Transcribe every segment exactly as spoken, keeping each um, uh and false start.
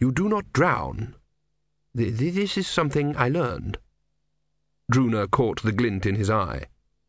You do not drown. Th this is something I learned. Druna caught the glint in his eye.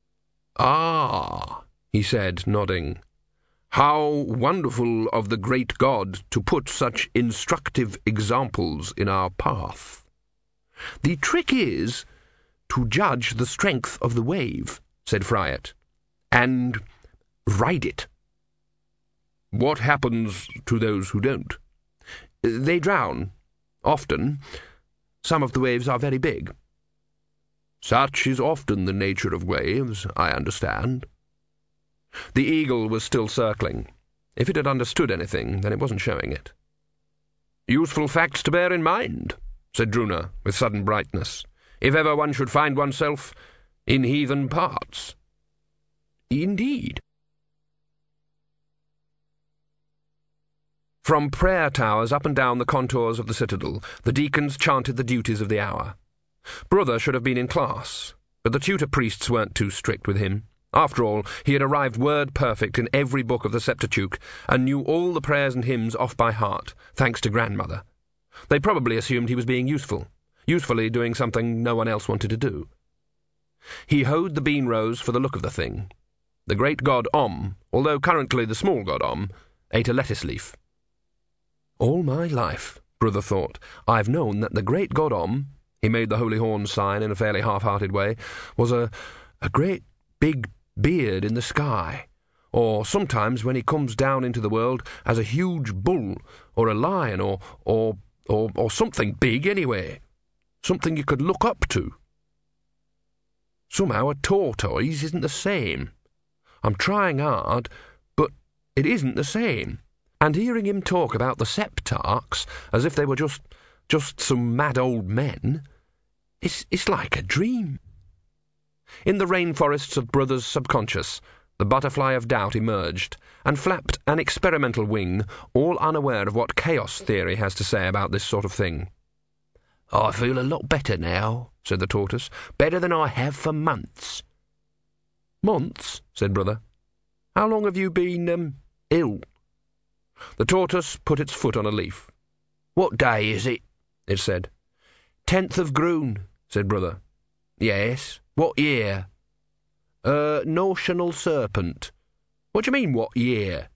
Ah, he said, nodding. How wonderful of the great God to put such instructive examples in our path. The trick is to judge the strength of the wave, said Friat, and ride it. What happens to those who don't? They drown, often. Some of the waves are very big. Such is often the nature of waves, I understand. The eagle was still circling. If it had understood anything, then it wasn't showing it. Useful facts to bear in mind, said Druna, with sudden brightness, if ever one should find oneself in heathen parts. Indeed. From prayer towers up and down the contours of the citadel, the deacons chanted the duties of the hour. Brother should have been in class, but the tutor priests weren't too strict with him. After all, he had arrived word-perfect in every book of the Septuagint, and knew all the prayers and hymns off by heart, thanks to grandmother. They probably assumed he was being useful, usefully doing something no one else wanted to do. He hoed the bean rows for the look of the thing. The great god Om, although currently the small god Om, ate a lettuce leaf. All my life, Brother thought, I've known that the great god Om, he made the holy horn sign in a fairly half-hearted way, was a, a great big beard in the sky, or sometimes when he comes down into the world as a huge bull, or a lion, or, or, or, or something big anyway, something you could look up to. Somehow a tortoise isn't the same. I'm trying hard, but it isn't the same. And hearing him talk about the Septarchs as if they were just, just some mad old men, it's, it's like a dream. In the rainforests of Brother's subconscious, the butterfly of doubt emerged, and flapped an experimental wing, all unaware of what chaos theory has to say about this sort of thing. I feel a lot better now, said the tortoise. Better than I have for months. Months? Said Brother. How long have you been, um, ill? The tortoise put its foot on a leaf. What day is it? It said. Tenth of Groon, said Brother. Yes. What year? Uh, notional serpent. What do you mean, what year?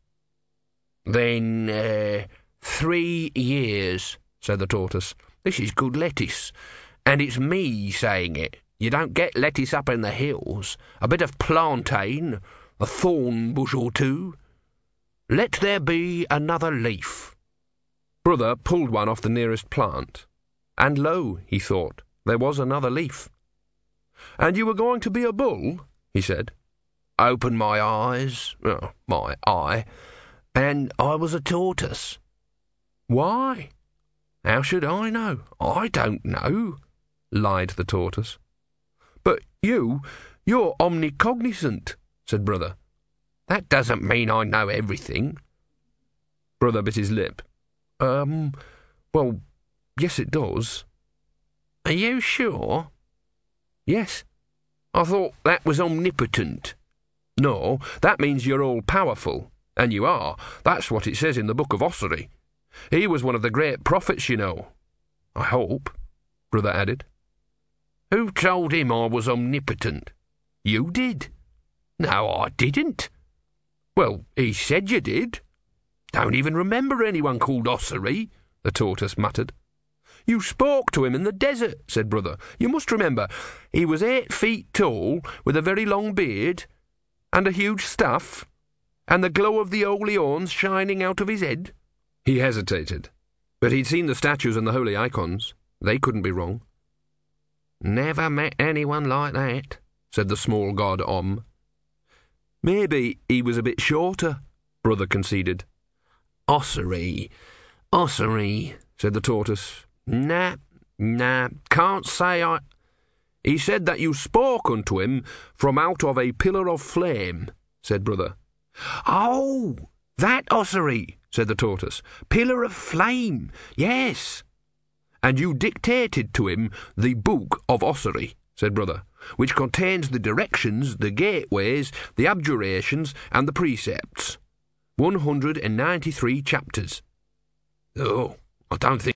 Then, uh, three years, said the tortoise. This is good lettuce. And it's me saying it. You don't get lettuce up in the hills. A bit of plantain, a thorn bush or two. Let there be another leaf. Brother pulled one off the nearest plant. And lo, he thought, there was another leaf. And you were going to be a bull? He said. Open my eyes, oh, my eye, and I was a tortoise. Why? How should I know? I don't know, lied the tortoise. But you, you're omnicognizant, said Brother. That doesn't mean I know everything. Brother bit his lip. Um, well, yes it does. Are you sure? Yes. I thought that was omnipotent. No, that means you're all-powerful. And you are. That's what it says in the Book of Ossory. He was one of the great prophets, you know. I hope, Brother added. Who told him I was omnipotent? You did. No, I didn't. Well, he said you did. Don't even remember anyone called Ossory, the tortoise muttered. You spoke to him in the desert, said Brother. You must remember, he was eight feet tall, with a very long beard, and a huge staff, and the glow of the holy horns shining out of his head. He hesitated, but he'd seen the statues and the holy icons. They couldn't be wrong. Never met anyone like that, said the small god Om. Maybe he was a bit shorter, Brother conceded. Ossory, Ossory, said the tortoise. Nah, nah, can't say I... He said that you spoke unto him from out of a pillar of flame, said Brother. Oh, that Ossory, said the tortoise. Pillar of flame, yes. And you dictated to him the Book of Ossory, said Brother, which contains the directions, the gateways, the abjurations, and the precepts. One hundred and ninety-three chapters. Oh, I don't think...